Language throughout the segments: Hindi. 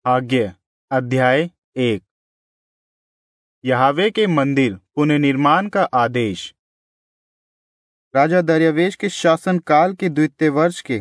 हाग्य अध्याय 1। यहोवा के मंदिर पुनर्निर्माण का आदेश। राजा दर्यावेश के शासन काल के द्वितीय वर्ष के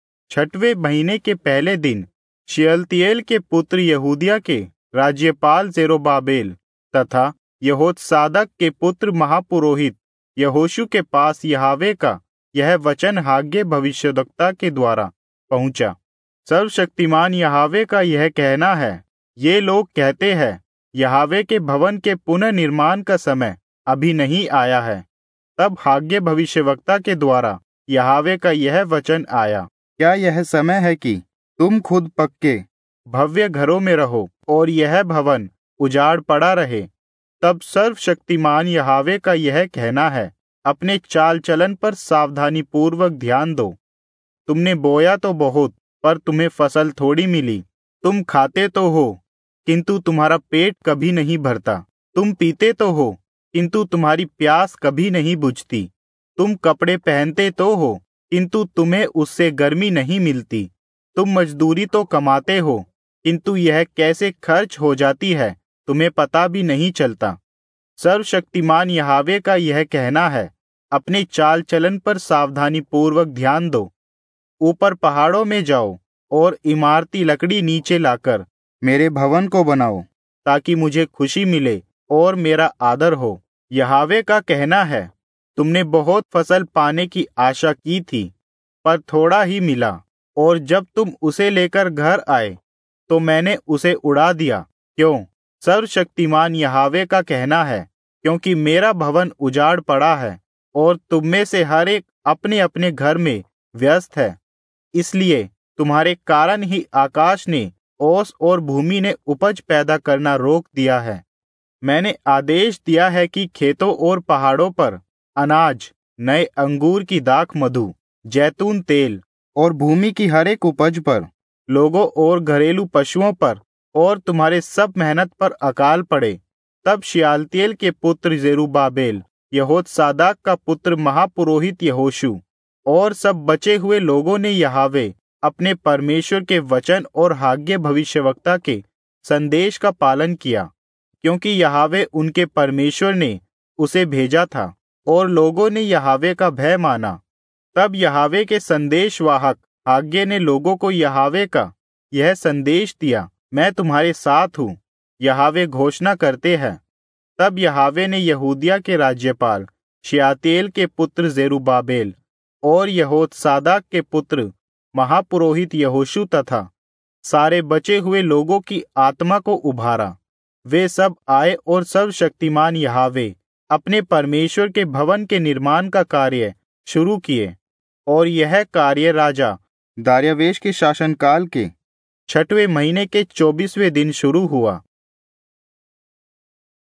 6वें महीने के पहले दिन शियल्तियेल के पुत्र यहूदिया के राज्यपाल जेरुब्बाबेल तथा यहोत्सादक के पुत्र महापुरोहित यहोशू के पास यहोवा का यह वचन हाग्य भविष्यद्वक्ता के द्वारा पहुंचा। सर्वशक्तिमान यहोवा का यह कहना है, ये लोग कहते हैं यहोवा के भवन के पुनर्निर्माण का समय अभी नहीं आया है। तब हाग्य भविष्यवक्ता के द्वारा यहोवा का यह वचन आया, क्या यह समय है कि तुम खुद पक्के भव्य घरों में रहो और यह भवन उजाड़ पड़ा रहे? तब सर्वशक्तिमान यहोवा का यह कहना है, अपने चाल चलन पर सावधानी पूर्वक ध्यान दो। तुमने बोया तो बहुत, पर तुम्हें फसल थोड़ी मिली। तुम खाते तो हो, किंतु तुम्हारा पेट कभी नहीं भरता। तुम पीते तो हो, किंतु तुम्हारी प्यास कभी नहीं बुझती। तुम कपड़े पहनते तो हो, किंतु तुम्हें उससे गर्मी नहीं मिलती। तुम मजदूरी तो कमाते हो, किंतु यह कैसे खर्च हो जाती है तुम्हें पता भी नहीं चलता। सर्वशक्तिमान यहोवा का यह कहना है, अपने चाल चलन पर सावधानी पूर्वक ध्यान दो। ऊपर पहाड़ों में जाओ और इमारती लकड़ी नीचे लाकर मेरे भवन को बनाओ, ताकि मुझे खुशी मिले और मेरा आदर हो। यहोवा का कहना है, तुमने बहुत फसल पाने की आशा की थी, पर थोड़ा ही मिला, और जब तुम उसे लेकर घर आए तो मैंने उसे उड़ा दिया। क्यों? सर्वशक्तिमान यहोवा का कहना है, क्योंकि मेरा भवन उजाड़ पड़ा है और तुम में से हर एक अपने अपने घर में व्यस्त है। इसलिए तुम्हारे कारण ही आकाश ने ओस और भूमि ने उपज पैदा करना रोक दिया है। मैंने आदेश दिया है कि खेतों और पहाड़ों पर अनाज, नए अंगूर की दाख, मधु, जैतून तेल और भूमि की हर एक उपज पर, लोगों और घरेलू पशुओं पर और तुम्हारे सब मेहनत पर अकाल पड़े। तब शियल्तियेल के पुत्र जेरुब्बाबेल, यहोत्सादाक का पुत्र महापुरोहित यहोशू और सब बचे हुए लोगों ने यहोवा अपने परमेश्वर के वचन और हाग्य भविष्यवक्ता के संदेश का पालन किया, क्योंकि यहोवा उनके परमेश्वर ने उसे भेजा था और लोगों ने यहोवा का भय माना। तब यहोवा के संदेशवाहक हाग्य ने लोगों को यहोवा का यह संदेश दिया, मैं तुम्हारे साथ हूँ, यहोवा घोषणा करते हैं। तब यहोवा ने यहूदिया के राज्यपाल शियल्तियेल के पुत्र जेरुब्बाबेल और यहोत्सादाक के पुत्र महापुरोहित यहोशू तथा सारे बचे हुए लोगों की आत्मा को उभारा। वे सब आए और सर्वशक्तिमान यहोवा अपने परमेश्वर के भवन के निर्माण का कार्य शुरू किए। और यह कार्य राजा दार्यावेश के शासनकाल के 6वें महीने के 24वें दिन शुरू हुआ।